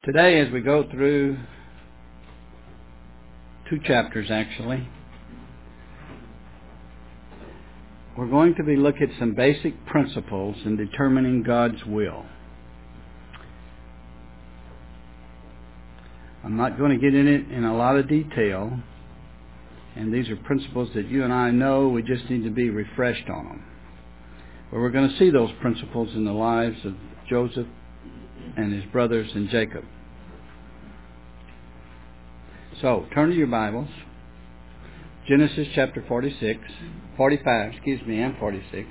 Today, as we go through two chapters, actually, we're going to be looking at some basic principles in determining God's will. I'm not going to get in it in a lot of detail, and these are principles that you and I know. We just need to be refreshed on them. But we're going to see those principles in the lives of Joseph and his brothers and Jacob. So, turn to your Bibles. Genesis chapter 45, and 46.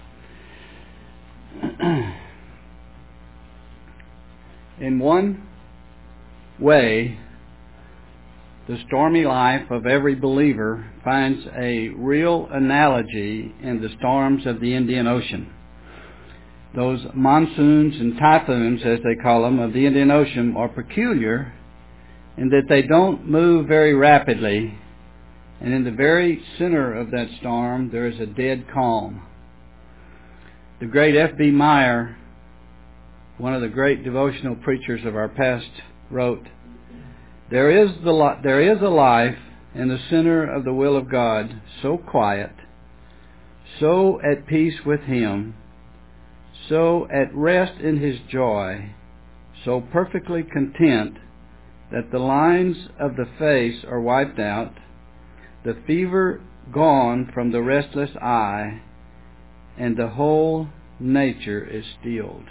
In one way, the stormy life of every believer finds a real analogy in the storms of the Indian Ocean. Those monsoons and typhoons, as they call them, of the Indian Ocean are peculiar in that they don't move very rapidly, and in the very center of that storm there is a dead calm. The great F.B. Meyer, one of the great devotional preachers of our past, wrote, There is a life in the center of the will of God, so quiet, so at peace with Him, so at rest in His joy, so perfectly content that the lines of the face are wiped out, the fever gone from the restless eye, and the whole nature is stilled.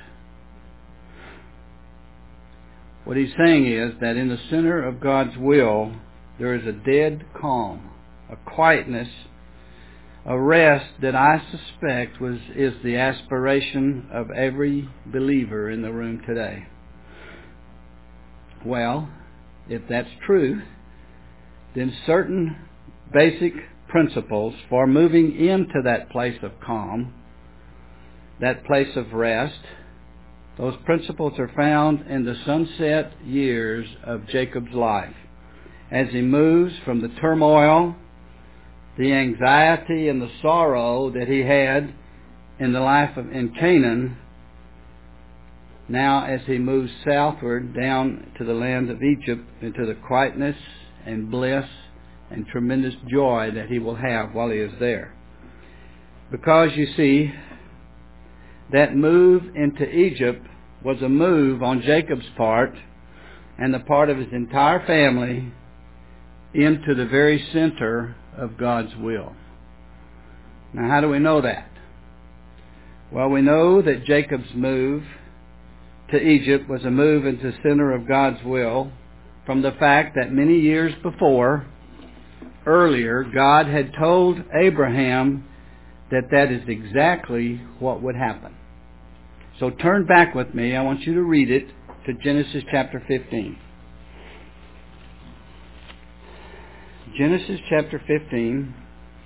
What he's saying is that in the center of God's will, there is a dead calm, a quietness, a rest that I suspect is the aspiration of every believer in the room today. Well, if that's true, then certain basic principles for moving into that place of calm, that place of rest, those principles are found in the sunset years of Jacob's life, as he moves from the turmoil, the anxiety, and the sorrow that he had in the life in Canaan. Now, as he moves southward down to the land of Egypt, into the quietness and bliss and tremendous joy that he will have while he is there. Because, you see, that move into Egypt was a move on Jacob's part and the part of his entire family into the very center of God's will. Now, how do we know that? Well, we know that Jacob's move to Egypt was a move into the center of God's will from the fact that many years before, earlier, God had told Abraham that is exactly what would happen. So turn back with me. I want you to read it to Genesis chapter 15. Genesis chapter 15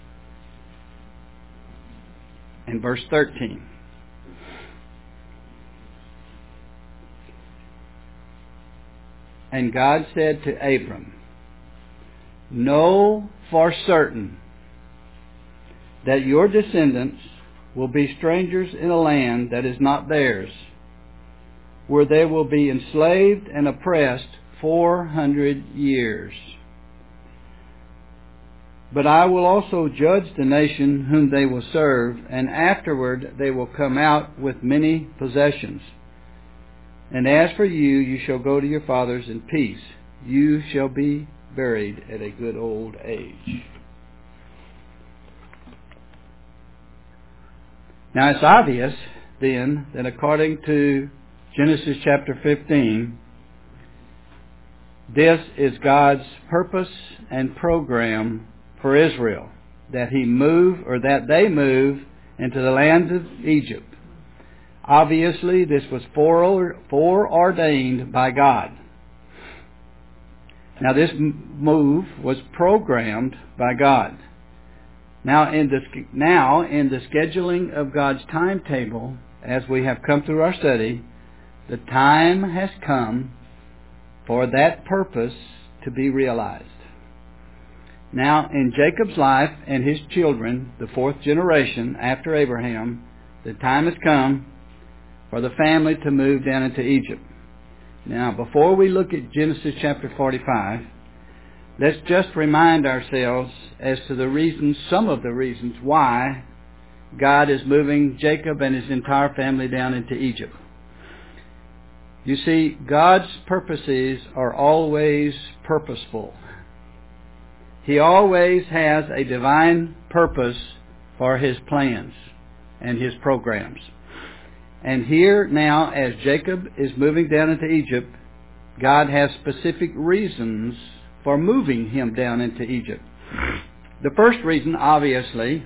and verse 13. And God said to Abram, Know for certain that your descendants will be strangers in a land that is not theirs, where they will be enslaved and oppressed 400 years. But I will also judge the nation whom they will serve, and afterward they will come out with many possessions. And as for you, you shall go to your fathers in peace. You shall be buried at a good old age. Now it's obvious, then, that according to Genesis chapter 15, this is God's purpose and program for Israel, that they move into the land of Egypt. Obviously, this was foreordained by God. Now, this move was programmed by God. Now, in the scheduling of God's timetable, as we have come through our study, the time has come for that purpose to be realized. Now, in Jacob's life and his children, the fourth generation after Abraham, the time has come for the family to move down into Egypt. Now, before we look at Genesis chapter 45, let's just remind ourselves as to some of the reasons why God is moving Jacob and his entire family down into Egypt. You see, God's purposes are always purposeful. He always has a divine purpose for His plans and His programs. And here now, as Jacob is moving down into Egypt, God has specific reasons for moving him down into Egypt. The first reason, obviously,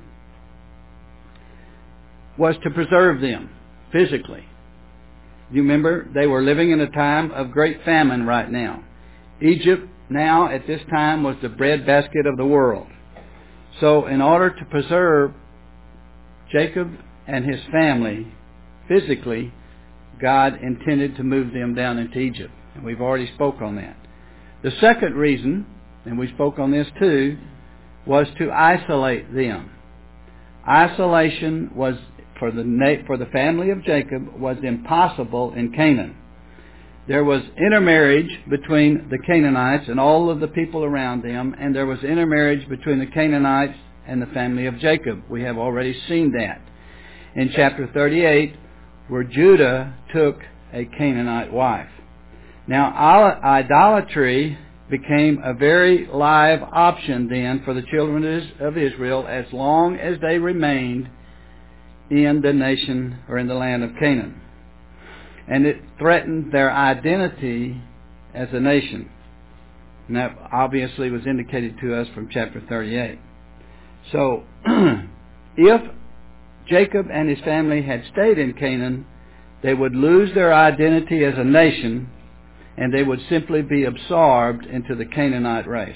was to preserve them physically. You remember, they were living in a time of great famine right now. Egypt now, at this time, was the breadbasket of the world. So in order to preserve Jacob and his family physically, God intended to move them down into Egypt. And we've already spoke on that. The second reason, and we spoke on this too, was to isolate them. Isolation was for the family of Jacob was impossible in Canaan. There was intermarriage between the Canaanites and all of the people around them, and there was intermarriage between the Canaanites and the family of Jacob. We have already seen that in chapter 38, where Judah took a Canaanite wife. Now, idolatry became a very live option then for the children of Israel as long as they remained in the nation or in the land of Canaan. And it threatened their identity as a nation. And that obviously was indicated to us from chapter 38. So, if Jacob and his family had stayed in Canaan, they would lose their identity as a nation, and they would simply be absorbed into the Canaanite race.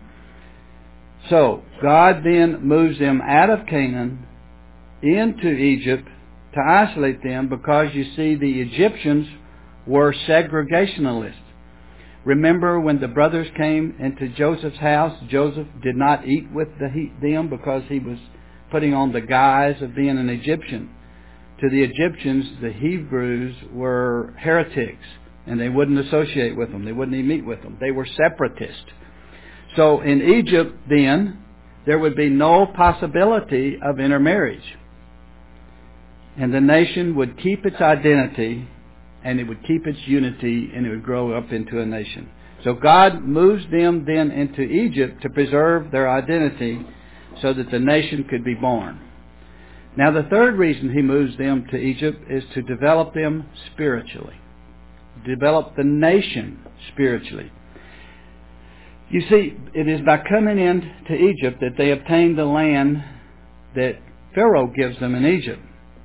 So, God then moves them out of Canaan into Egypt to isolate them, because you see the Egyptians were segregationalists. Remember when the brothers came into Joseph's house, Joseph did not eat with them because he was putting on the guise of being an Egyptian. To the Egyptians, the Hebrews were heretics, and they wouldn't associate with them. They wouldn't even meet with them. They were separatists. So in Egypt then, there would be no possibility of intermarriage. And the nation would keep its identity, and it would keep its unity, and it would grow up into a nation. So God moves them then into Egypt to preserve their identity so that the nation could be born. Now the third reason He moves them to Egypt is to develop them spiritually. Develop the nation spiritually. You see, it is by coming into Egypt that they obtain the land that Pharaoh gives them in Egypt.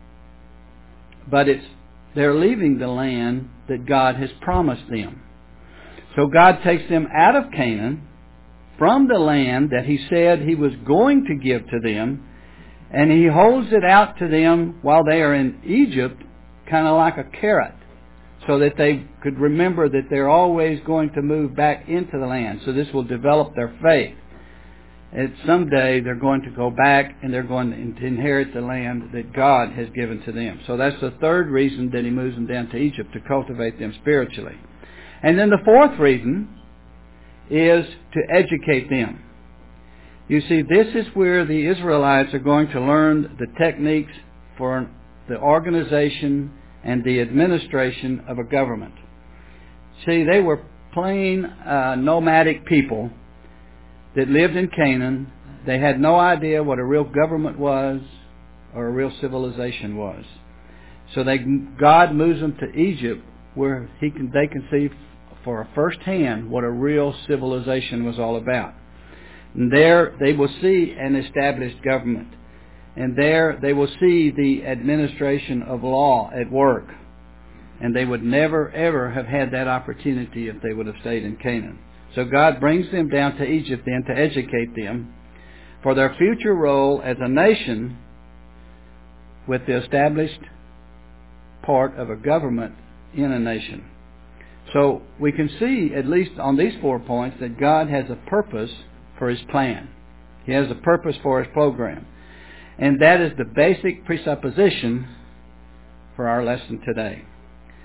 But they're leaving the land that God has promised them. So God takes them out of Canaan, from the land that He said He was going to give to them, and He holds it out to them while they are in Egypt, kind of like a carrot, so that they could remember that they're always going to move back into the land. So this will develop their faith. And someday they're going to go back and they're going to inherit the land that God has given to them. So that's the third reason that He moves them down to Egypt, to cultivate them spiritually. And then the fourth reason is to educate them. You see, this is where the Israelites are going to learn the techniques for the organization and the administration of a government. See, they were plain nomadic people that lived in Canaan. They had no idea what a real government was or a real civilization was. So God moves them to Egypt, where they can see for a first hand what a real civilization was all about. And there they will see an established government. And there they will see the administration of law at work. And they would never, ever have had that opportunity if they would have stayed in Canaan. So God brings them down to Egypt then to educate them for their future role as a nation with the established part of a government in a nation. So we can see, at least on these 4 points, that God has a purpose for His plan. He has a purpose for His program. And that is the basic presupposition for our lesson today.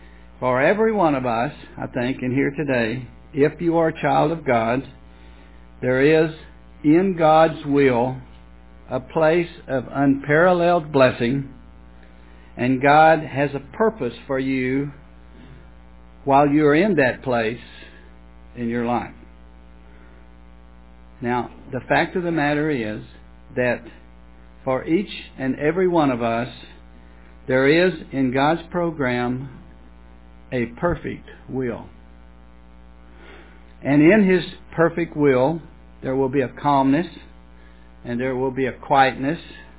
For every one of us, I think, in here today, if you are a child of God, there is in God's will a place of unparalleled blessing, and God has a purpose for you while you are in that place in your life. Now, the fact of the matter is that for each and every one of us, there is in God's program a perfect will. And in His perfect will, there will be a calmness and there will be a quietness.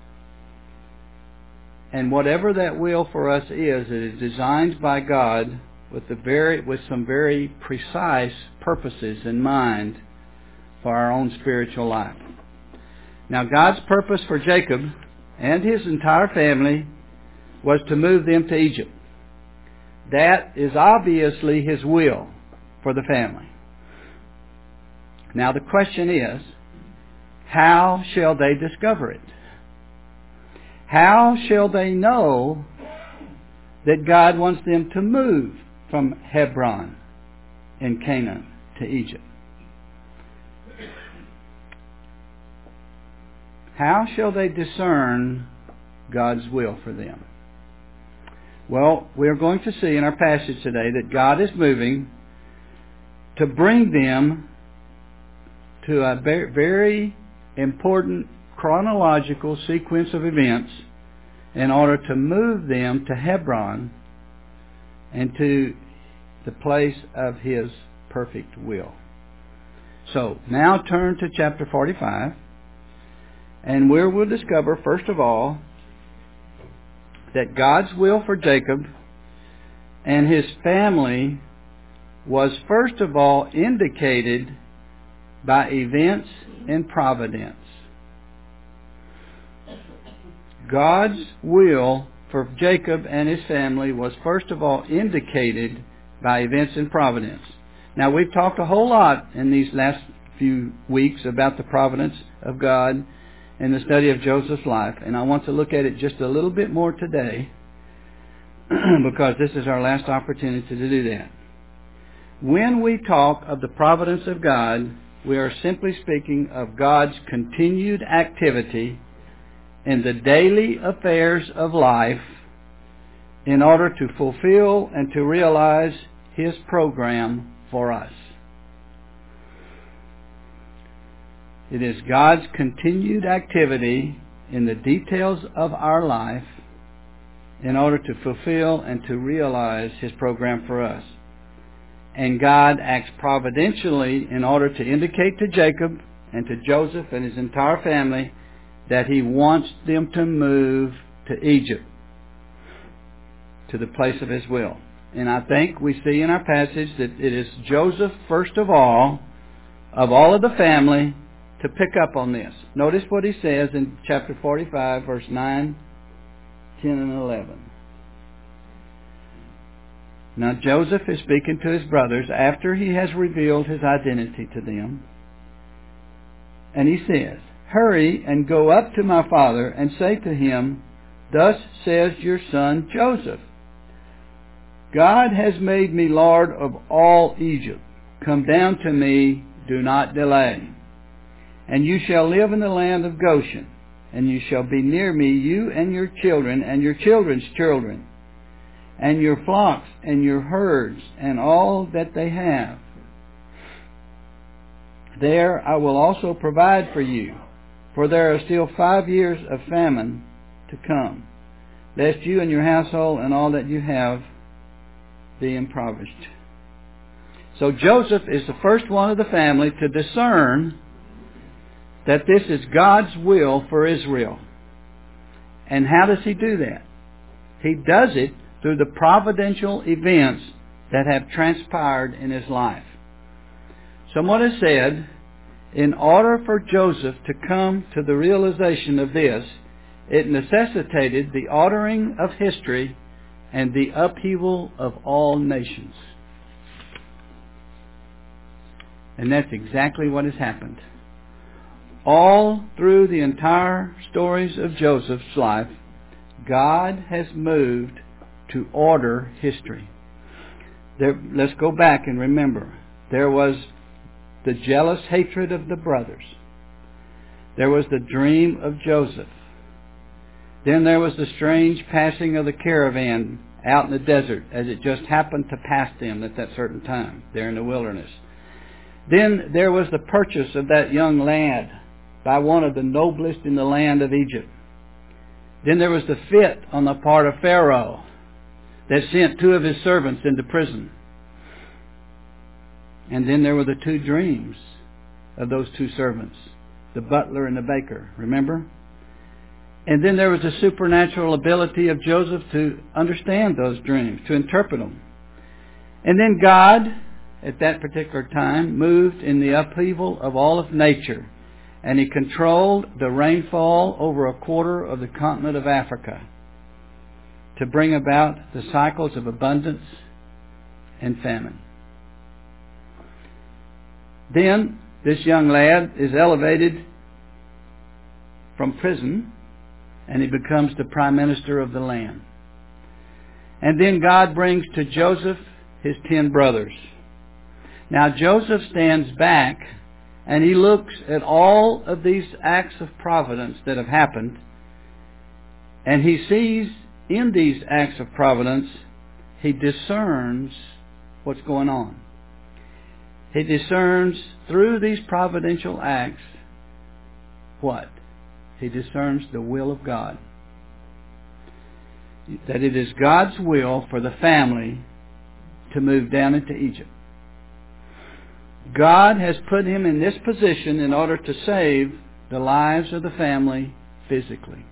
And whatever that will for us is, it is designed by God with some very precise purposes in mind for our own spiritual life. Now, God's purpose for Jacob and his entire family was to move them to Egypt. That is obviously His will for the family. Now, the question is, how shall they discover it? How shall they know that God wants them to move from Hebron in Canaan to Egypt? How shall they discern God's will for them? Well, we're going to see in our passage today that God is moving to bring them to a very important chronological sequence of events in order to move them to Hebron and to the place of His perfect will. So, now turn to chapter 45, and where we'll discover, first of all, that God's will for Jacob and his family was first of all indicated by events and providence. God's will for Jacob and his family was first of all indicated by events and providence. Now, we've talked a whole lot in these last few weeks about the providence of God in the study of Joseph's life, and I want to look at it just a little bit more today because this is our last opportunity to do that. When we talk of the providence of God, we are simply speaking of God's continued activity in the daily affairs of life in order to fulfill and to realize His program for us. It is God's continued activity in the details of our life in order to fulfill and to realize His program for us. And God acts providentially in order to indicate to Jacob and to Joseph and his entire family that He wants them to move to Egypt, to the place of His will. And I think we see in our passage that it is Joseph, first of all of the family, to pick up on this. Notice what he says in chapter 45, verse 9, 10, and 11. Now Joseph is speaking to his brothers after he has revealed his identity to them. And he says, "Hurry and go up to my father and say to him, 'Thus says your son Joseph, God has made me Lord of all Egypt. Come down to me, do not delay. And you shall live in the land of Goshen, and you shall be near me, you and your children and your children's children, and your flocks and your herds and all that they have. There I will also provide for you, for there are still 5 years of famine to come, lest you and your household and all that you have be impoverished.'" So Joseph is the first one of the family to discern that this is God's will for Israel. And how does he do that? He does it through the providential events that have transpired in his life. Someone has said, in order for Joseph to come to the realization of this, it necessitated the ordering of history and the upheaval of all nations. And that's exactly what has happened. All through the entire stories of Joseph's life, God has moved to order history. let's go back and remember. There was the jealous hatred of the brothers. There was the dream of Joseph. Then there was the strange passing of the caravan out in the desert as it just happened to pass them at that certain time there in the wilderness. Then there was the purchase of that young lad by one of the noblest in the land of Egypt. Then there was the fit on the part of Pharaoh that sent 2 of his servants into prison. And then there were the 2 dreams of those 2 servants, the butler and the baker, remember? And then there was the supernatural ability of Joseph to understand those dreams, to interpret them. And then God, at that particular time, moved in the upheaval of all of nature, and He controlled the rainfall over a quarter of the continent of Africa to bring about the cycles of abundance and famine. Then this young lad is elevated from prison, and he becomes the prime minister of the land. And then God brings to Joseph his 10 brothers. Now Joseph stands back and he looks at all of these acts of providence that have happened, and he sees in these acts of providence, he discerns what's going on. He discerns through these providential acts what? He discerns the will of God. That it is God's will for the family to move down into Egypt. God has put him in this position in order to save the lives of the family physically.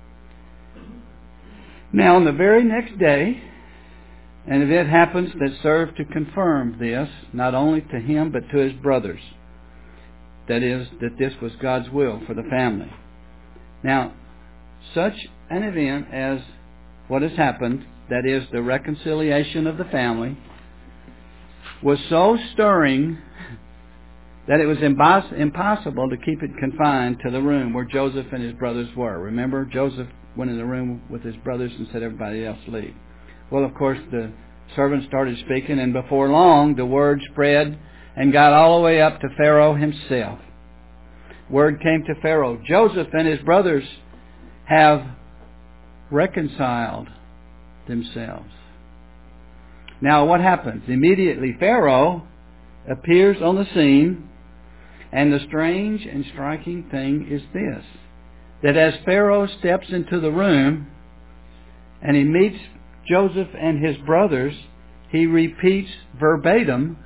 Now, on the very next day, an event happens that served to confirm this, not only to him but to his brothers. That is, that this was God's will for the family. Now, such an event as what has happened, that is, the reconciliation of the family, was so stirring that it was impossible to keep it confined to the room where Joseph and his brothers were. Remember, Joseph went in the room with his brothers and said, everybody else leave. Well, of course, the servants started speaking, and before long, the word spread and got all the way up to Pharaoh himself. Word came to Pharaoh, Joseph and his brothers have reconciled themselves. Now, what happens? Immediately, Pharaoh appears on the scene, and the strange and striking thing is this, that as Pharaoh steps into the room and he meets Joseph and his brothers, he repeats verbatim.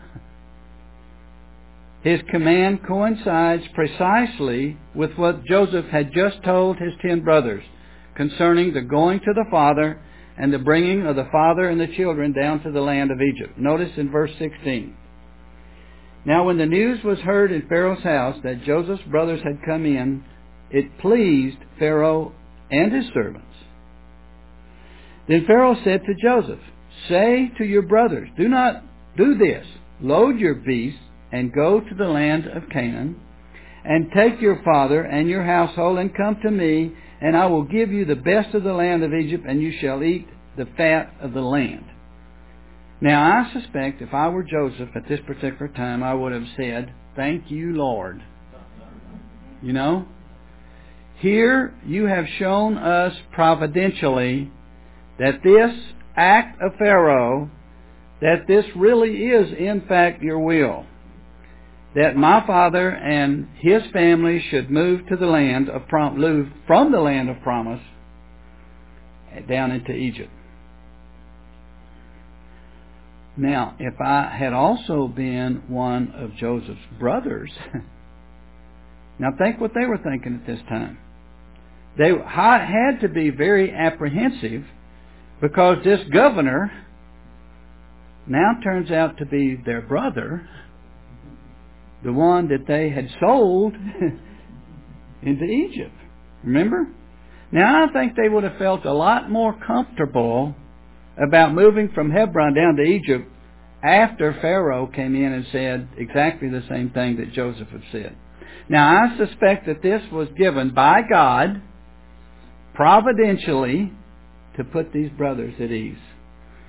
His command coincides precisely with what Joseph had just told his 10 brothers concerning the going to the father and the bringing of the father and the children down to the land of Egypt. Notice in verse 16. Now when the news was heard in Pharaoh's house that Joseph's brothers had come in, it pleased Pharaoh and his servants. Then Pharaoh said to Joseph, say to your brothers, do not do this. Load your beasts and go to the land of Canaan, and take your father and your household and come to me, and I will give you the best of the land of Egypt, and you shall eat the fat of the land. Now I suspect if I were Joseph at this particular time, I would have said, thank you, Lord. You know? Here you have shown us providentially that this act of Pharaoh, that this really is in fact your will. That my father and his family should move to the land of move from the land of promise down into Egypt. Now, if I had also been one of Joseph's brothers, now think what they were thinking at this time. They had to be very apprehensive because this governor now turns out to be their brother, the one that they had sold into Egypt. Remember? Now I think they would have felt a lot more comfortable about moving from Hebron down to Egypt after Pharaoh came in and said exactly the same thing that Joseph had said. Now I suspect that this was given by God providentially to put these brothers at ease.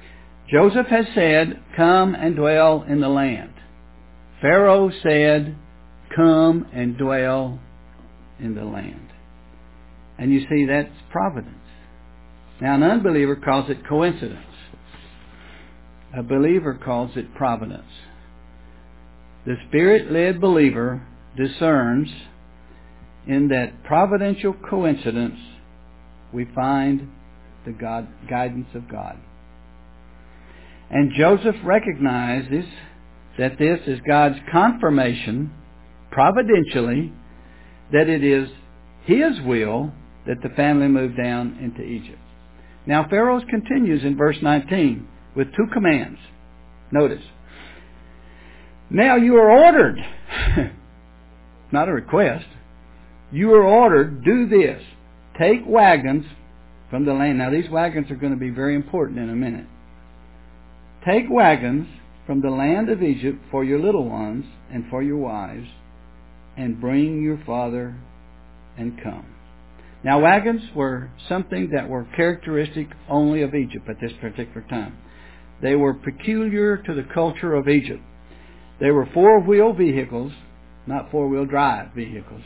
Joseph has said, "Come and dwell in the land." Pharaoh said, "Come and dwell in the land." And you see, that's providence. Now, an unbeliever calls it coincidence. A believer calls it providence. The Spirit-led believer discerns in that providential coincidence we find the guidance of God. And Joseph recognizes that this is God's confirmation, providentially, that it is His will that the family move down into Egypt. Now Pharaoh continues in verse 19 with two commands. Notice. Now you are ordered, not a request, you are ordered, do this. Take wagons from the land. Now these wagons are going to be very important in a minute. Take wagons from the land of Egypt for your little ones and for your wives, and bring your father and come. Now wagons were something that were characteristic only of Egypt at this particular time. They were peculiar to the culture of Egypt. They were four-wheel vehicles, not four-wheel drive vehicles.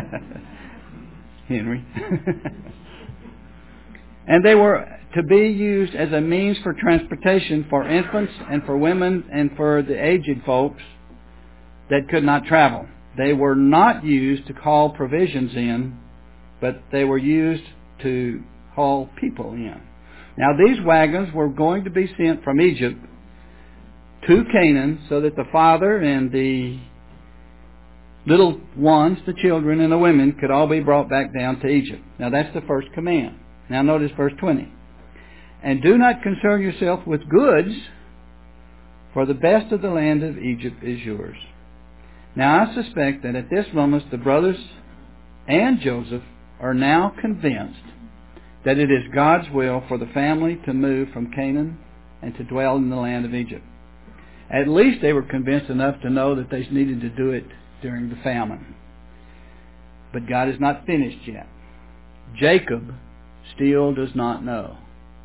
Henry. And they were to be used as a means for transportation for infants and for women and for the aged folks that could not travel. They were not used to haul provisions in, but they were used to haul people in. Now these wagons were going to be sent from Egypt to Canaan so that the father and the little ones, the children and the women, could all be brought back down to Egypt. Now that's the first command. Now notice verse 20. And do not concern yourself with goods, for the best of the land of Egypt is yours. Now I suspect that at this moment the brothers and Joseph are now convinced that it is God's will for the family to move from Canaan and to dwell in the land of Egypt. At least they were convinced enough to know that they needed to do it during the famine. But God is not finished yet. Jacob still does not know.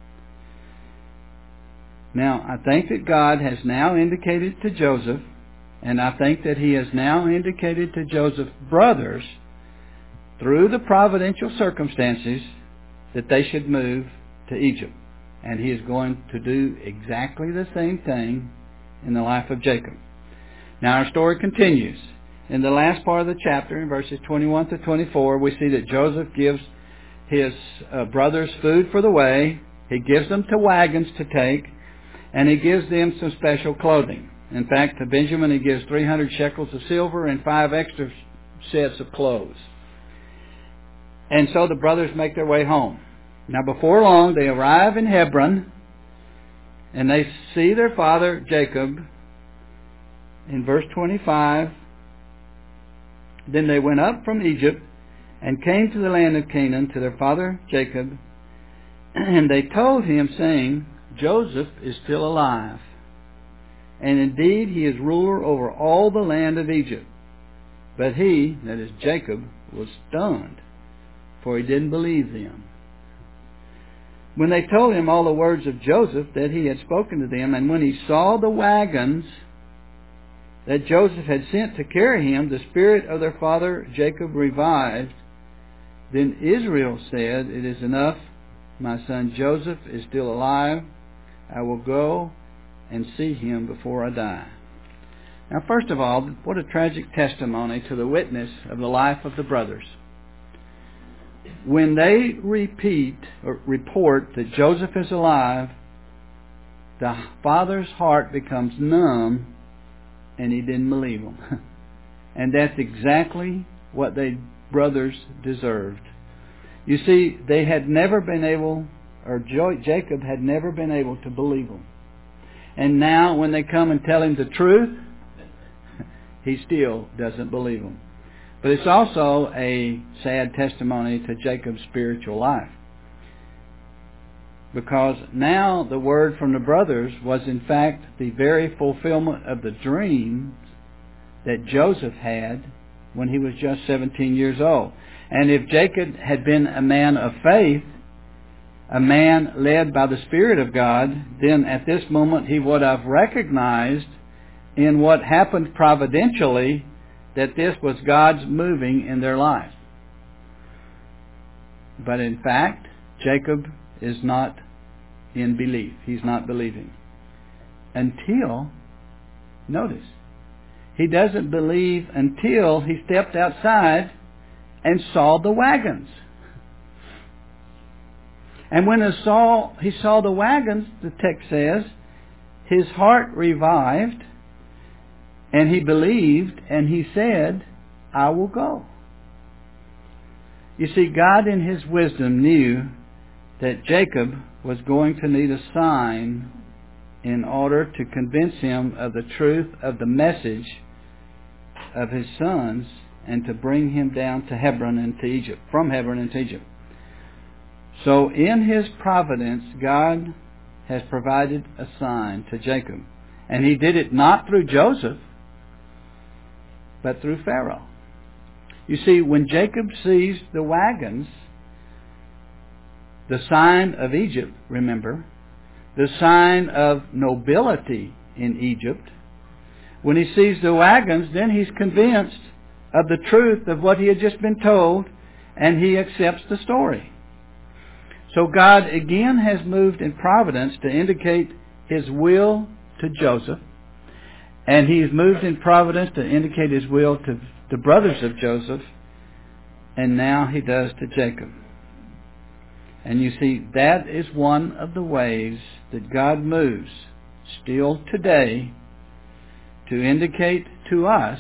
Now, I think that God has now indicated to Joseph, and I think that He has now indicated to Joseph's brothers, through the providential circumstances, that they should move to Egypt. And He is going to do exactly the same thing in the life of Jacob. Now our story continues. In the last part of the chapter, in verses 21 to 24, we see that Joseph gives his brothers food for the way. He gives them to wagons to take, and he gives them some special clothing. In fact, to Benjamin he gives 300 shekels of silver and 5 extra sets of clothes. And so the brothers make their way home. Now before long they arrive in Hebron, and they see their father Jacob. In verse 25, then they went up from Egypt and came to the land of Canaan to their father Jacob, and they told him, saying, Joseph is still alive, and indeed he is ruler over all the land of Egypt. But he, that is Jacob, was stunned, for he didn't believe them. When they told him all the words of Joseph that he had spoken to them, and when he saw the wagons that Joseph had sent to carry him, the spirit of their father Jacob revived. Then Israel said, It is enough. My son Joseph is still alive. I will go and see him before I die. Now, first of all, what a tragic testimony to the witness of the life of the brothers. When they report that Joseph is alive, the father's heart becomes numb, and he didn't believe them. And that's exactly what the brothers deserved. You see, they had never been able, or Jacob had never been able to believe them. And now when they come and tell him the truth, he still doesn't believe them. But it's also a sad testimony to Jacob's spiritual life. Because now the word from the brothers was in fact the very fulfillment of the dreams that Joseph had when he was just 17 years old. And if Jacob had been a man of faith, a man led by the Spirit of God, then at this moment he would have recognized in what happened providentially that this was God's moving in their life. But in fact, Jacob is not in belief. He's not believing. Until, notice, he doesn't believe until he stepped outside and saw the wagons. And when he saw the wagons, the text says, his heart revived, and he believed, and he said, I will go. You see, God in His wisdom knew that Jacob was going to need a sign in order to convince him of the truth of the message of his sons and to bring him down to Hebron into Egypt, from Hebron into Egypt. So in His providence, God has provided a sign to Jacob. And He did it not through Joseph, but through Pharaoh. You see, when Jacob sees the wagons, the sign of Egypt, remember, the sign of nobility in Egypt, when he sees the wagons, then he's convinced of the truth of what he had just been told, and he accepts the story. So God again has moved in providence to indicate His will to Joseph, and He's moved in providence to indicate His will to the brothers of Joseph, and now He does to Jacob. And you see, that is one of the ways that God moves still today to indicate to us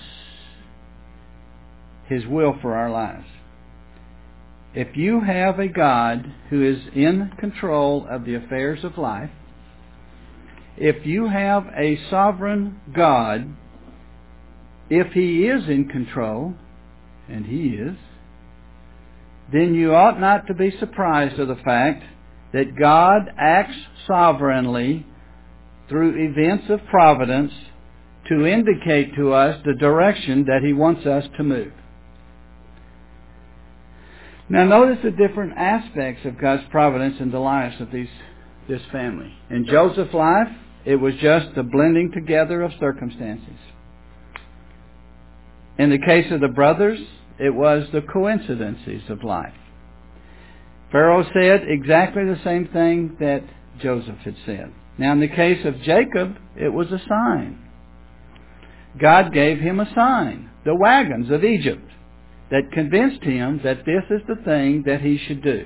His will for our lives. If you have a God who is in control of the affairs of life, if you have a sovereign God, if He is in control, and He is, then you ought not to be surprised of the fact that God acts sovereignly through events of providence to indicate to us the direction that He wants us to move. Now notice the different aspects of God's providence in the lives of this family. In Joseph's life, it was just the blending together of circumstances. In the case of the brothers, it was the coincidences of life. Pharaoh said exactly the same thing that Joseph had said. Now in the case of Jacob, it was a sign. God gave him a sign, the wagons of Egypt, that convinced him that this is the thing that he should do.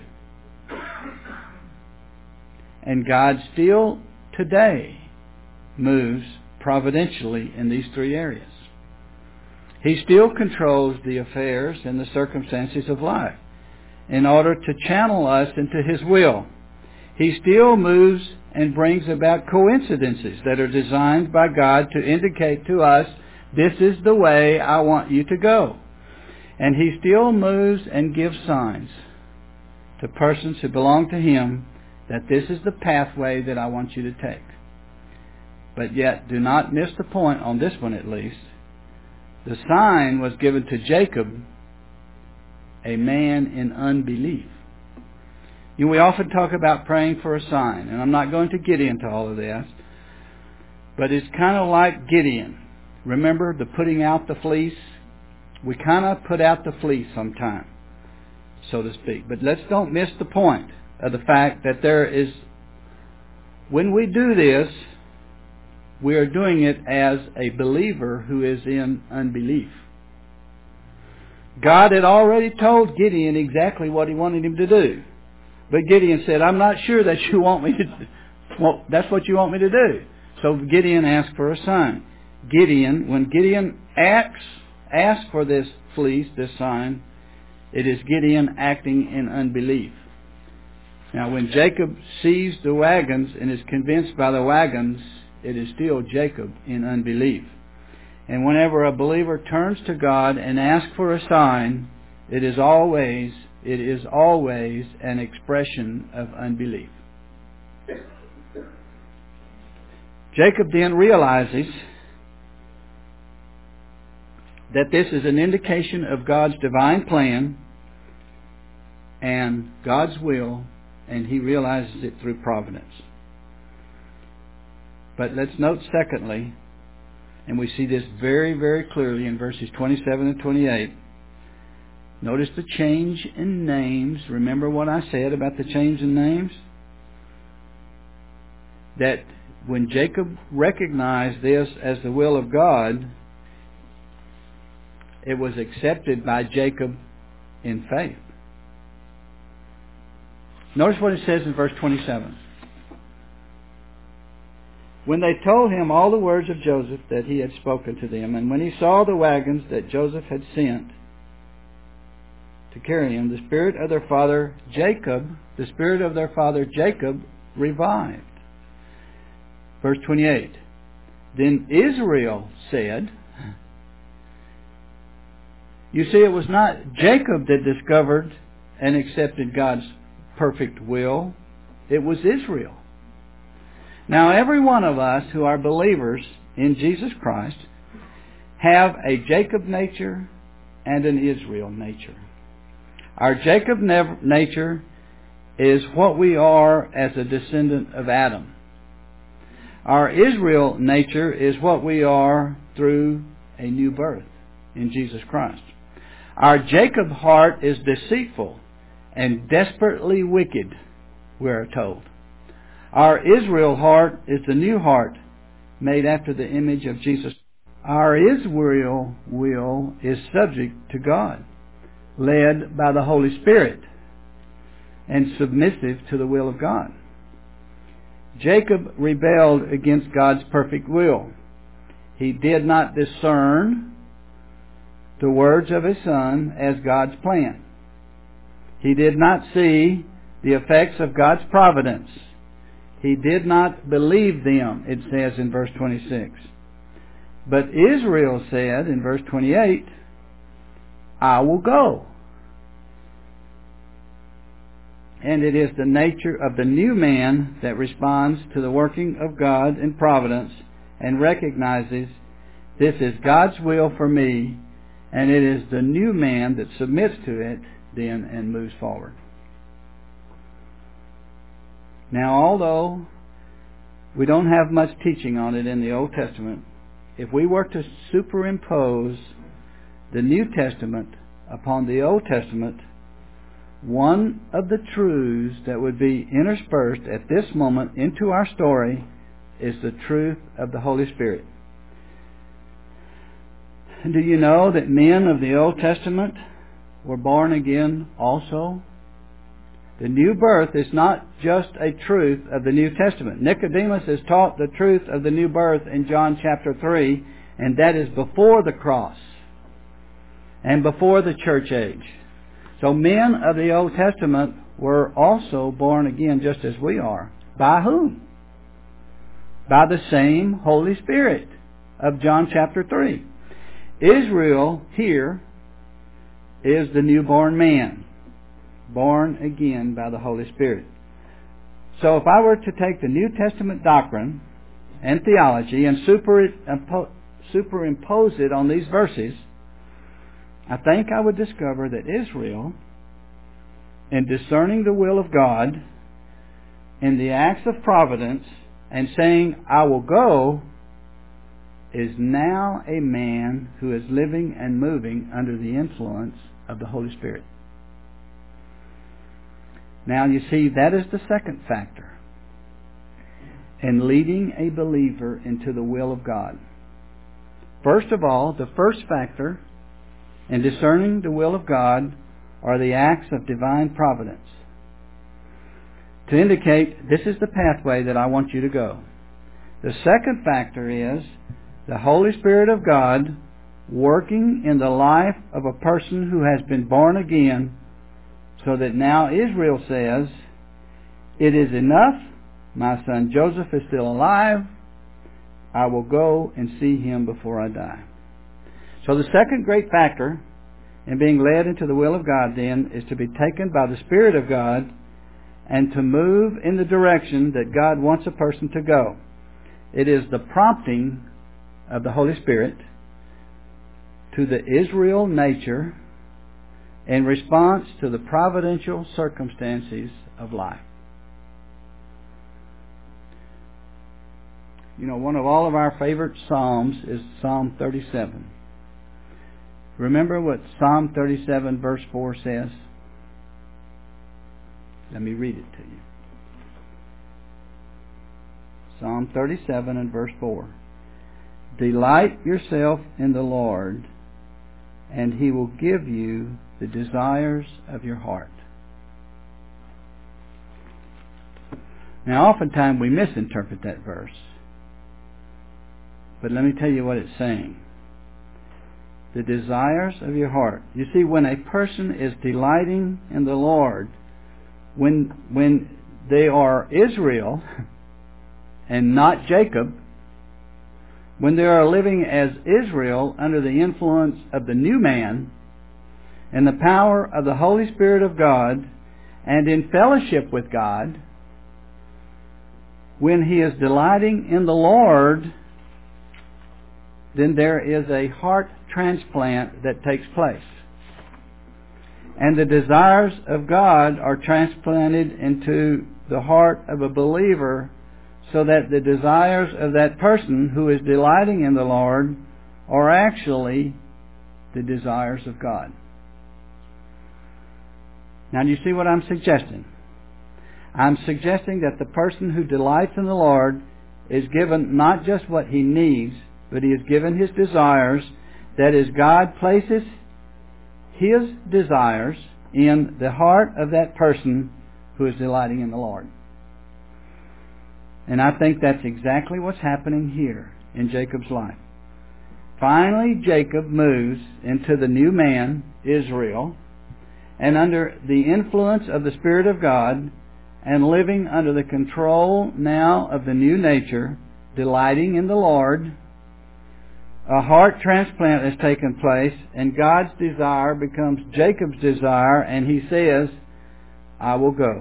And God still today moves providentially in these three areas. He still controls the affairs and the circumstances of life in order to channel us into His will. He still moves and brings about coincidences that are designed by God to indicate to us, this is the way I want you to go. And He still moves and gives signs to persons who belong to Him that this is the pathway that I want you to take. But yet, do not miss the point on this one at least. The sign was given to Jacob, a man in unbelief. You know, we often talk about praying for a sign, and I'm not going to get into all of this, but it's kind of like Gideon. Remember the putting out the fleece? We kind of put out the fleece sometime, so to speak. But let's don't miss the point of the fact that there is, when we do this, we are doing it as a believer who is in unbelief. God had already told Gideon exactly what He wanted him to do. But Gideon said, I'm not sure that you want me to do. Well, that's what you want me to do. So Gideon asked for a sign. When Gideon asks for this fleece, this sign, it is Gideon acting in unbelief. Now when Jacob sees the wagons and is convinced by the wagons, it is still Jacob in unbelief. And whenever a believer turns to God and asks for a sign, it is always an expression of unbelief. Jacob then realizes that this is an indication of God's divine plan and God's will and he realizes it through providence. But let's note secondly, and we see this very, very clearly in verses 27 and 28. Notice the change in names. Remember what I said about the change in names? That when Jacob recognized this as the will of God, it was accepted by Jacob in faith. Notice what it says in verse 27. When they told him all the words of Joseph that he had spoken to them, and when he saw the wagons that Joseph had sent to carry him, the spirit of their father Jacob revived. Verse 28. Then Israel said, you see, it was not Jacob that discovered and accepted God's perfect will. It was Israel. Now, every one of us who are believers in Jesus Christ have a Jacob nature and an Israel nature. Our Jacob nature is what we are as a descendant of Adam. Our Israel nature is what we are through a new birth in Jesus Christ. Our Jacob heart is deceitful and desperately wicked, we are told. Our Israel heart is the new heart made after the image of Jesus. Our Israel will is subject to God, led by the Holy Spirit, and submissive to the will of God. Jacob rebelled against God's perfect will. He did not discern the words of his son as God's plan. He did not see the effects of God's providence. He did not believe them, it says in verse 26. But Israel said in verse 28, I will go. And it is the nature of the new man that responds to the working of God in providence and recognizes this is God's will for me, and it is the new man that submits to it then and moves forward. Now, although we don't have much teaching on it in the Old Testament, if we were to superimpose the New Testament upon the Old Testament, one of the truths that would be interspersed at this moment into our story is the truth of the Holy Spirit. Do you know that men of the Old Testament were born again also? The new birth is not just a truth of the New Testament. Nicodemus is taught the truth of the new birth in John chapter 3, and that is before the cross and before the church age. So men of the Old Testament were also born again just as we are. By whom? By the same Holy Spirit of John chapter 3. Israel here is the newborn man, born again by the Holy Spirit. So if I were to take the New Testament doctrine and theology and superimpose it on these verses, I think I would discover that Israel, in discerning the will of God, in the acts of providence, and saying, I will go, is now a man who is living and moving under the influence of the Holy Spirit. Now you see, that is the second factor in leading a believer into the will of God. First of all, the first factor in discerning the will of God are the acts of divine providence, to indicate this is the pathway that I want you to go. The second factor is the Holy Spirit of God working in the life of a person who has been born again, so that now Israel says, it is enough, my son Joseph is still alive, I will go and see him before I die. So the second great factor in being led into the will of God then is to be taken by the Spirit of God and to move in the direction that God wants a person to go. It is the prompting of the Holy Spirit to the Israel nature in response to the providential circumstances of life. You know, one of all of our favorite Psalms is Psalm 37. Remember what Psalm 37 verse 4 says? Let me read it to you. Psalm 37 and verse 4. Delight yourself in the Lord, and He will give you the desires of your heart. Now, oftentimes we misinterpret that verse. But let me tell you what it's saying. The desires of your heart. You see, when a person is delighting in the Lord, when they are Israel and not Jacob, when they are living as Israel under the influence of the new man and the power of the Holy Spirit of God and in fellowship with God, when he is delighting in the Lord, then there is a heart transplant that takes place. And the desires of God are transplanted into the heart of a believer, so that the desires of that person who is delighting in the Lord are actually the desires of God. Now, do you see what I'm suggesting? I'm suggesting that the person who delights in the Lord is given not just what he needs, but he is given his desires. That is, God places His desires in the heart of that person who is delighting in the Lord. And I think that's exactly what's happening here in Jacob's life. Finally, Jacob moves into the new man, Israel, and under the influence of the Spirit of God, and living under the control now of the new nature, delighting in the Lord, a heart transplant has taken place, and God's desire becomes Jacob's desire, and he says, I will go.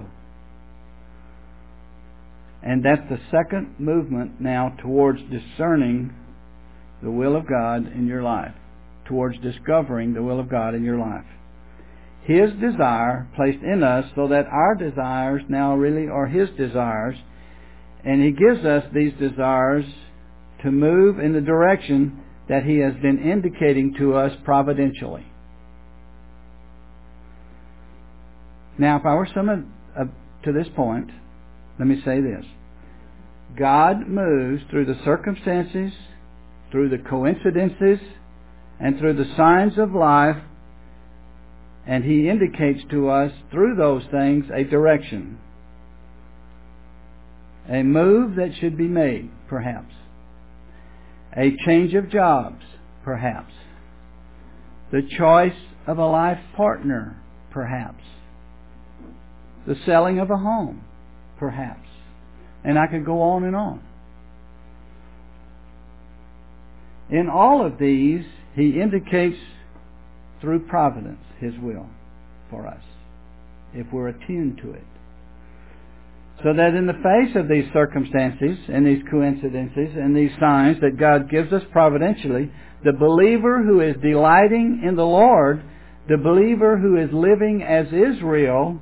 And that's the second movement now towards discerning the will of God in your life, towards discovering the will of God in your life. His desire placed in us so that our desires now really are His desires, and He gives us these desires to move in the direction that He has been indicating to us providentially. Now, if I were someone to this point, let me say this. God moves through the circumstances, through the coincidences, and through the signs of life, and He indicates to us through those things a direction. A move that should be made, perhaps. A change of jobs, perhaps. The choice of a life partner, perhaps. The selling of a home, perhaps. And I could go on and on. In all of these, He indicates through providence His will for us, if we're attuned to it. So that in the face of these circumstances and these coincidences and these signs that God gives us providentially, the believer who is delighting in the Lord, the believer who is living as Israel,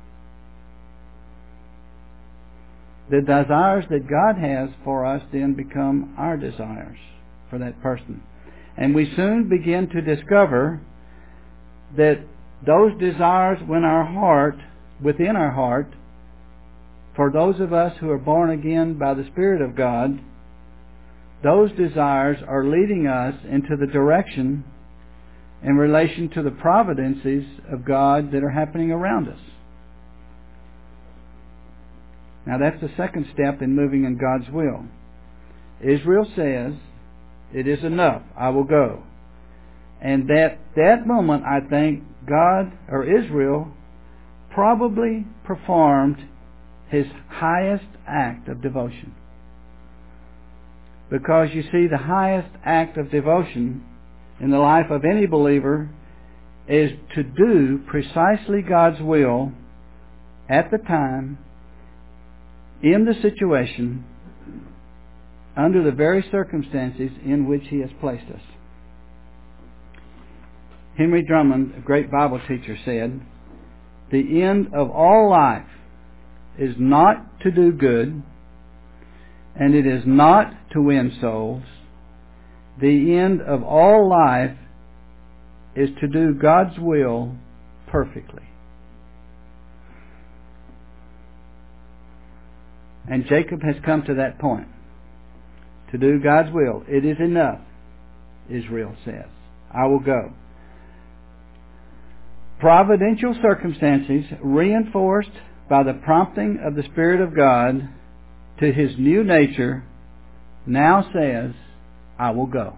the desires that God has for us then become our desires for that person. And we soon begin to discover that those desires within our heart, for those of us who are born again by the Spirit of God, those desires are leading us into the direction in relation to the providences of God that are happening around us. Now that's the second step in moving in God's will. Israel says, it is enough, I will go. And that moment, I think, God or Israel probably performed his highest act of devotion. Because you see, the highest act of devotion in the life of any believer is to do precisely God's will at the time, in the situation, under the very circumstances in which He has placed us. Henry Drummond, a great Bible teacher, said, the end of all life is not to do good, and it is not to win souls. The end of all life is to do God's will perfectly. And Jacob has come to that point. To do God's will. It is enough, Israel says. I will go. Providential circumstances, reinforced by the prompting of the Spirit of God to his new nature, now says, I will go.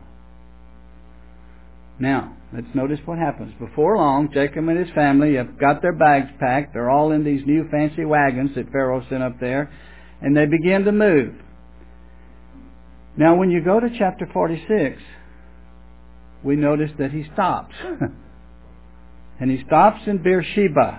Now, let's notice what happens. Before long, Jacob and his family have got their bags packed. They're all in these new fancy wagons that Pharaoh sent up there, and they begin to move. Now, when you go to chapter 46, we notice that he stops. And he stops in Beersheba.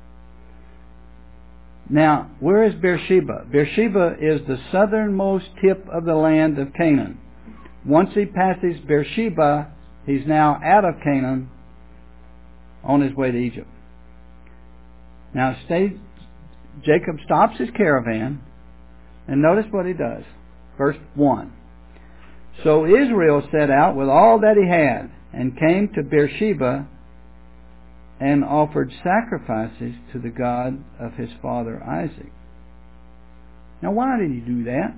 Now, where is Beersheba? Beersheba is the southernmost tip of the land of Canaan. Once he passes Beersheba, he's now out of Canaan on his way to Egypt. Now, Jacob stops his caravan, and notice what he does. Verse 1. So Israel set out with all that he had, and came to Beersheba, and offered sacrifices to the God of his father Isaac. Now, why did he do that?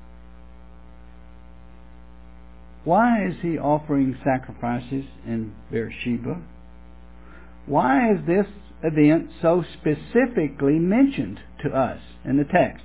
Why is he offering sacrifices in Beersheba? Why is this event so specifically mentioned to us in the text?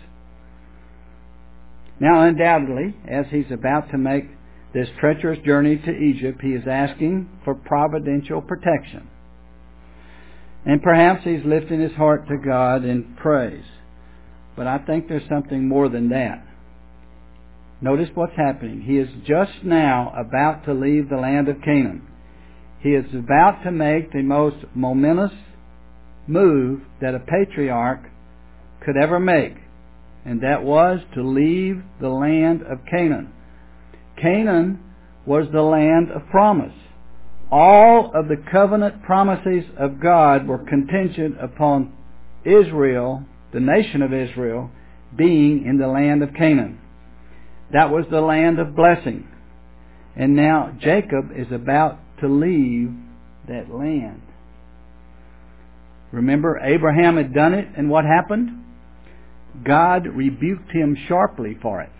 Now, undoubtedly, as he's about to make this treacherous journey to Egypt, he is asking for providential protection. And perhaps he's lifting his heart to God in praise. But I think there's something more than that. Notice what's happening. He is just now about to leave the land of Canaan. He is about to make the most momentous move that a patriarch could ever make. And that was to leave the land of Canaan. Canaan was the land of promise. All of the covenant promises of God were contingent upon Israel, the nation of Israel, being in the land of Canaan. That was the land of blessing. And now Jacob is about to leave that land. Remember, Abraham had done it, and what happened? God rebuked him sharply for it.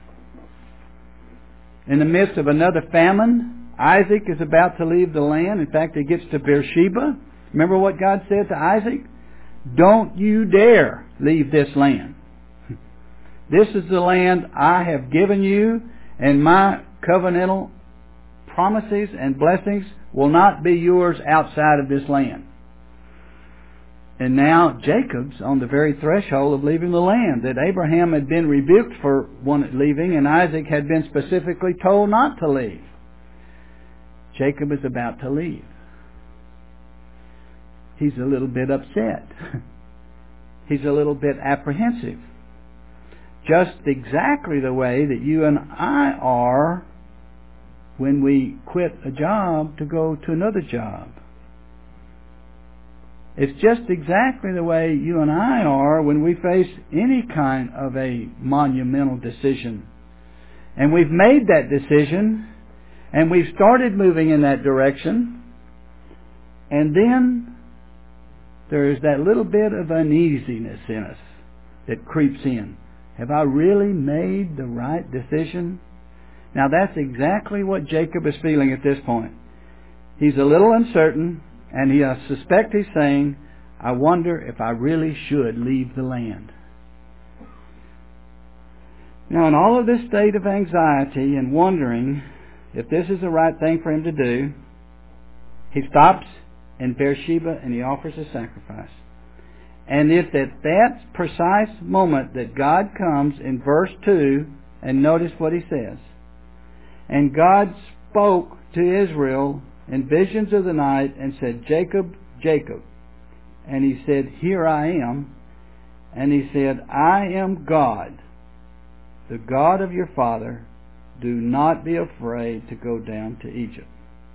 In the midst of another famine, Isaac is about to leave the land. In fact, he gets to Beersheba. Remember what God said to Isaac? Don't you dare leave this land. This is the land I have given you, and my covenantal promises and blessings will not be yours outside of this land. And now Jacob's on the very threshold of leaving the land that Abraham had been rebuked for leaving, and Isaac had been specifically told not to leave. Jacob is about to leave. He's a little bit upset. He's a little bit apprehensive. Just exactly the way that you and I are when we quit a job to go to another job. It's just exactly the way you and I are when we face any kind of a monumental decision. And we've made that decision, and we've started moving in that direction, and then there's that little bit of uneasiness in us that creeps in. Have I really made the right decision? Now that's exactly what Jacob is feeling at this point. He's a little uncertain, and I suspect he's saying, I wonder if I really should leave the land. Now, in all of this state of anxiety and wondering if this is the right thing for him to do, he stops in Beersheba and he offers a sacrifice. And if at that precise moment that God comes in verse 2, and notice what he says, and God spoke to Israel in visions of the night and said, Jacob, Jacob. And he said, Here I am. And he said, I am God, the God of your father. Do not be afraid to go down to Egypt.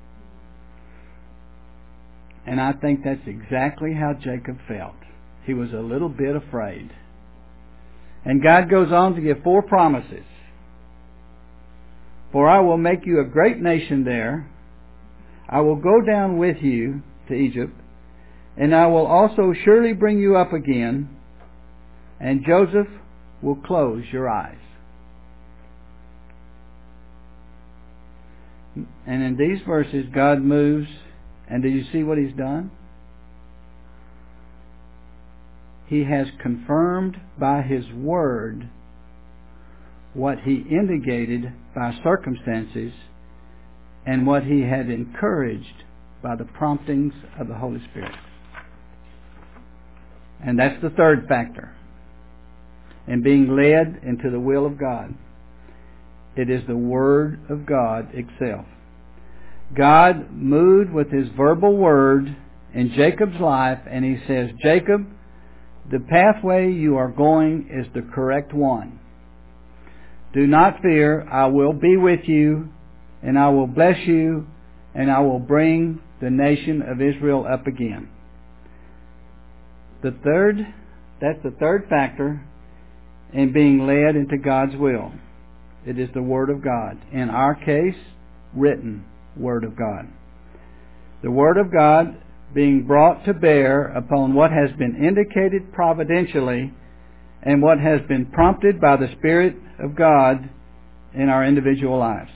And I think that's exactly how Jacob felt. He was a little bit afraid. And God goes on to give 4 promises. For I will make you a great nation there. I will go down with you to Egypt, and I will also surely bring you up again, and Joseph will close your eyes. And in these verses, God moves, and do you see what He's done? He has confirmed by His Word what He indicated by circumstances and what He had encouraged by the promptings of the Holy Spirit. And that's the third factor in being led into the will of God. It is the Word of God itself. God moved with His verbal word in Jacob's life, and He says, Jacob, the pathway you are going is the correct one. Do not fear, I will be with you, and I will bless you, and I will bring the nation of Israel up again. That's the third factor in being led into God's will. It is the Word of God. In our case, written Word of God. The Word of God being brought to bear upon what has been indicated providentially and what has been prompted by the Spirit of God in our individual lives.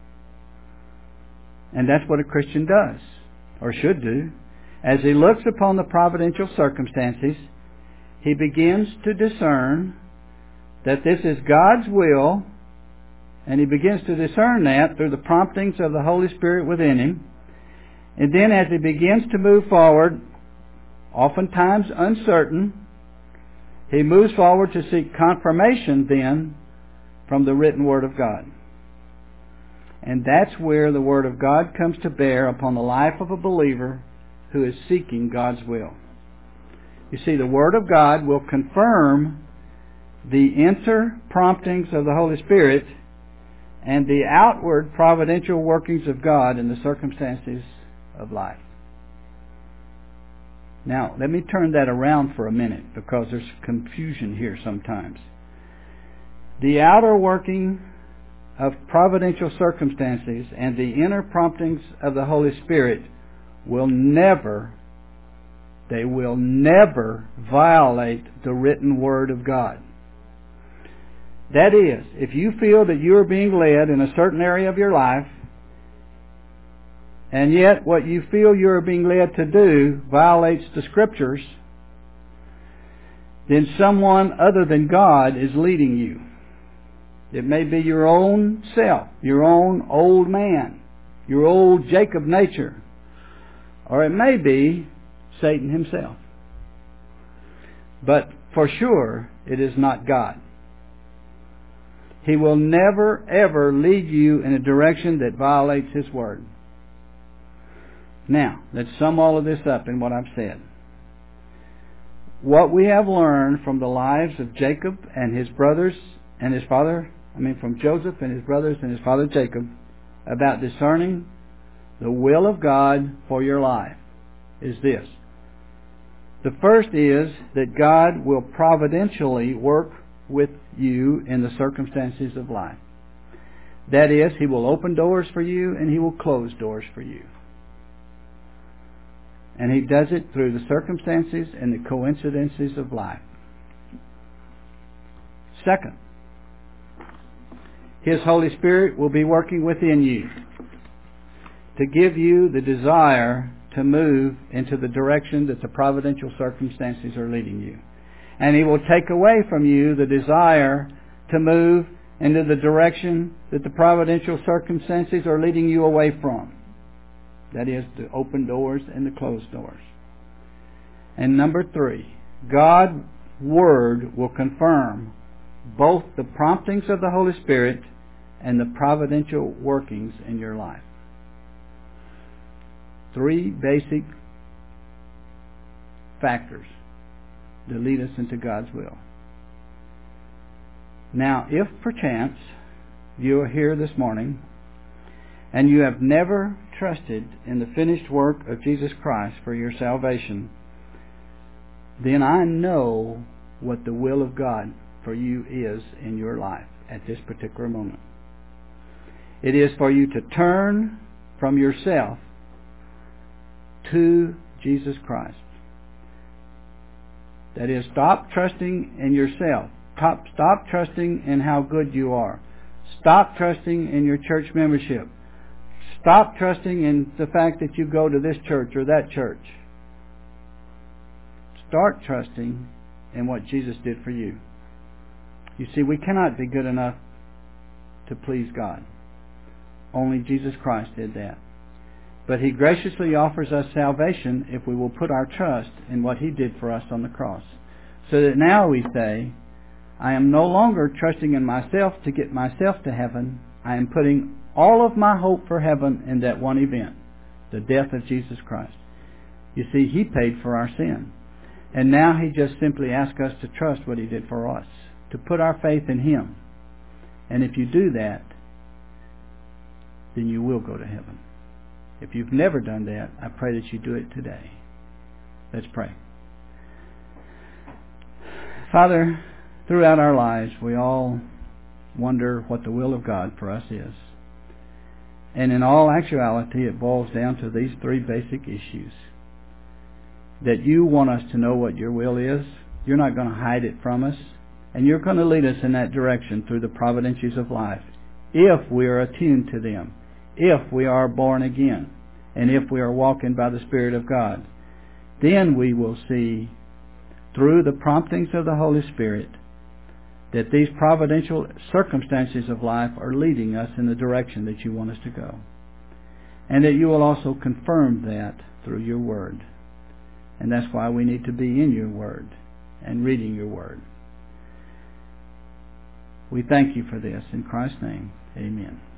And that's what a Christian does, or should do. As he looks upon the providential circumstances, he begins to discern that this is God's will, and he begins to discern that through the promptings of the Holy Spirit within him. And then as he begins to move forward, oftentimes uncertain, he moves forward to seek confirmation then from the written Word of God. And that's where the Word of God comes to bear upon the life of a believer who is seeking God's will. You see, the Word of God will confirm the inner promptings of the Holy Spirit and the outward providential workings of God in the circumstances of life. Now, let me turn that around for a minute, because there's confusion here sometimes. The outer working of providential circumstances and the inner promptings of the Holy Spirit will never violate the written Word of God. That is, if you feel that you are being led in a certain area of your life, and yet what you feel you are being led to do violates the Scriptures, then someone other than God is leading you. It may be your own self, your own old man, your old Jacob nature, or it may be Satan himself. But for sure, it is not God. He will never, ever lead you in a direction that violates His Word. Now, let's sum all of this up in what I've said. What we have learned from the lives of Jacob and his brothers and his father, from Joseph and his brothers and his father Jacob, about discerning the will of God for your life is this. The first is that God will providentially work with you in the circumstances of life. That is, He will open doors for you and He will close doors for you. And He does it through the circumstances and the coincidences of life. Second, His Holy Spirit will be working within you to give you the desire to move into the direction that the providential circumstances are leading you. And He will take away from you the desire to move into the direction that the providential circumstances are leading you away from. That is, the open doors and the closed doors. And number 3, God's Word will confirm both the promptings of the Holy Spirit and the providential workings in your life. 3 basic factors that lead us into God's will. Now, if perchance you are here this morning and you have never trusted in the finished work of Jesus Christ for your salvation, then I know what the will of God for you is in your life at this particular moment. It is for you to turn from yourself to Jesus Christ. That is, stop trusting in yourself. Stop trusting in how good you are. Stop trusting in your church membership. Stop trusting in the fact that you go to this church or that church. Start trusting in what Jesus did for you. You see, we cannot be good enough to please God. Only Jesus Christ did that. But He graciously offers us salvation if we will put our trust in what He did for us on the cross. So that now we say, I am no longer trusting in myself to get myself to heaven. I am putting all of my hope for heaven in that one event, the death of Jesus Christ. You see, He paid for our sin. And now He just simply asks us to trust what He did for us, to put our faith in Him. And if you do that, then you will go to heaven. If you've never done that, I pray that you do it today. Let's pray. Father, throughout our lives, we all wonder what the will of God for us is. And in all actuality, it boils down to these three basic issues. That you want us to know what your will is. You're not going to hide it from us. And you're going to lead us in that direction through the providences of life, if we are attuned to them, if we are born again, and if we are walking by the Spirit of God. Then we will see, through the promptings of the Holy Spirit, that these providential circumstances of life are leading us in the direction that you want us to go. And that you will also confirm that through your Word. And that's why we need to be in your Word and reading your Word. We thank you for this. In Christ's name, amen.